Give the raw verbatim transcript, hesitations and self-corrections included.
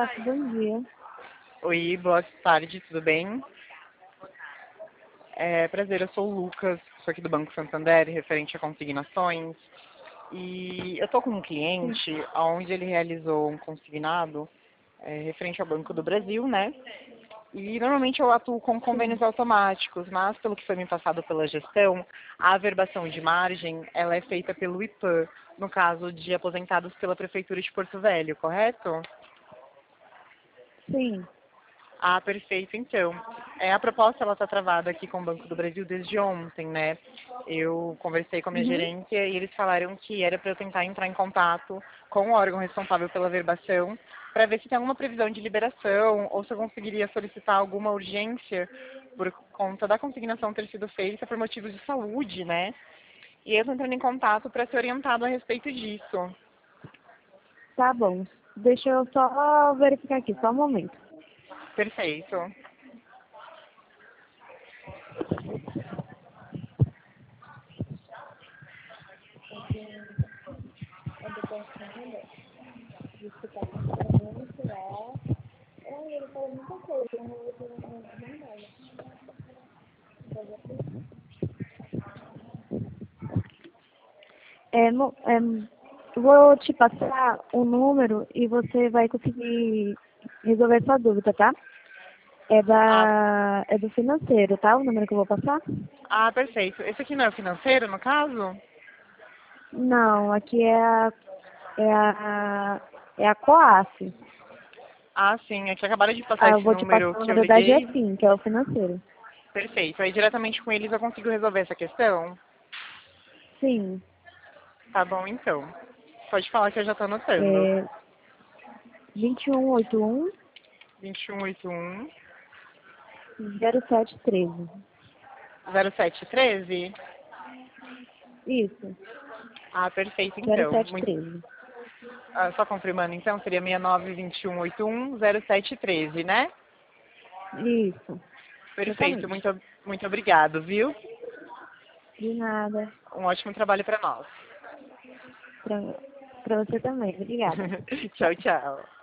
contato. Bom dia. Oi, boa tarde, tudo bem? É, prazer, eu sou o Lucas, sou aqui do Banco Santander, referente a consignações. E eu estou com um Sim. cliente onde ele realizou um consignado é, referente ao Banco do Brasil, né? E normalmente eu atuo com Sim. convênios automáticos, mas pelo que foi me passado pela gestão, a averbação de margem ela é feita pelo I P A, no caso de aposentados pela Prefeitura de Porto Velho, correto? Sim. Ah, perfeito, então. É, a proposta ela está travada aqui com o Banco do Brasil desde ontem, né? Eu conversei com a minha Uhum. gerência e eles falaram que era para eu tentar entrar em contato com o órgão responsável pela verbação para ver se tem alguma previsão de liberação ou se eu conseguiria solicitar alguma urgência por conta da consignação ter sido feita por motivos de saúde, né? E eu estou entrando em contato para ser orientado a respeito disso. Tá bom. Deixa eu só verificar aqui, só um momento. Perfeito. É, mo- é, vou te passar o número e você vai conseguir resolver sua dúvida, tá? É Ah, da é do financeiro, tá? O número que eu vou passar? ah, perfeito. Esse aqui não é o financeiro, no caso? Não, aqui é a é a é a COAF. Ah, sim, é que acabaram de passar Ah, eu esse vou te passar número o que eu número da liguei. GEFIM, que é o financeiro. Perfeito. Aí diretamente com eles eu consigo resolver essa questão? Sim. Tá bom, então. Pode falar que eu já tô anotando. É vinte e um oitenta e um, vinte e um oitenta e um, zero sete treze. zero sete treze? Isso, Ah, perfeito, zero então. sete Muito... treze. ah, só confirmando, então, seria sessenta e nove, vinte e um, oitenta e um, zero sete treze, né? Isso, Perfeito. exatamente. Muito, muito obrigado, viu? De nada. Um ótimo trabalho para nós. Pra, pra você também. Obrigada. Tchau, Tchau. tchau.